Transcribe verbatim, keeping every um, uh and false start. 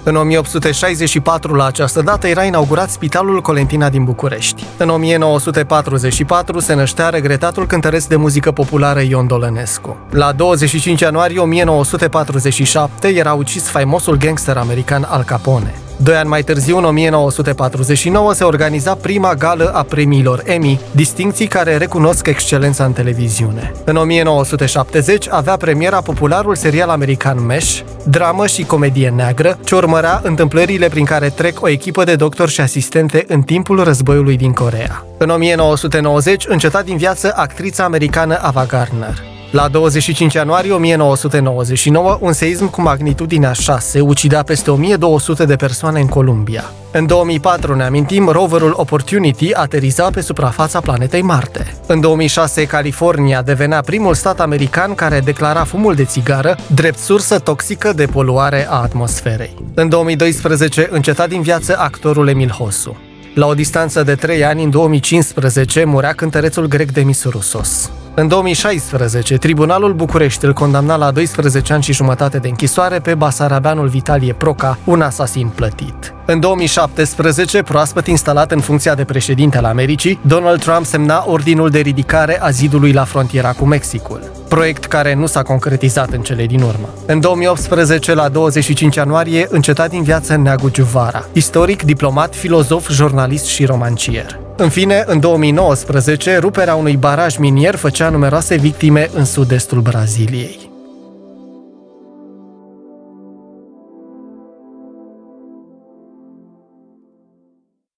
În o mie opt sute șaizeci și patru, la această dată, era inaugurat Spitalul Colentina din București. În o mie nouă sute patruzeci și patru se năștea regretatul cântăresc de muzică populară Ion Dolănescu. La douăzeci și cinci ianuarie o mie nouă sute patruzeci și șapte era ucis faimosul gangster american Al Capone. Doi ani mai târziu, în o mie nouă sute patruzeci și nouă, se organiza prima gală a premiilor Emmy, distincții care recunosc excelența în televiziune. În o mie nouă sute șaptezeci avea premiera popularul serial american Mesh, dramă și comedie neagră, ce urmărea întâmplările prin care trec o echipă de doctori și asistente în timpul războiului din Coreea. În o mie nouă sute nouăzeci înceta din viață actrița americană Ava Gardner. La douăzeci și cinci ianuarie o mie nouă sute nouăzeci și nouă, un seism cu magnitudinea șase ucidea peste o mie două sute de persoane în Columbia. În două mii patru, ne amintim, roverul Opportunity ateriza pe suprafața planetei Marte. În două mii șase, California devenea primul stat american care declara fumul de țigară drept sursă toxică de poluare a atmosferei. În două mii doisprezece, înceta din viață actorul Emil Hosu. La o distanță de trei ani, în două mii cincisprezece, murea cântărețul grec Demis Roussos. În două mii șaisprezece, Tribunalul București îl condamna la doisprezece ani și jumătate de închisoare pe basarabeanul Vitalie Proca, un asasin plătit. În două mii șaptesprezece, proaspăt instalat în funcția de președinte al Americii, Donald Trump semna ordinul de ridicare a zidului la frontiera cu Mexicul, proiect care nu s-a concretizat în cele din urmă. În două mii optsprezece, la douăzeci și cinci ianuarie, înceta din viață Neagu Giuvara, istoric, diplomat, filozof, jurnalist și romancier. În fine, în două mii nouăsprezece, ruperea unui baraj minier făcea numeroase victime în sud-estul Braziliei.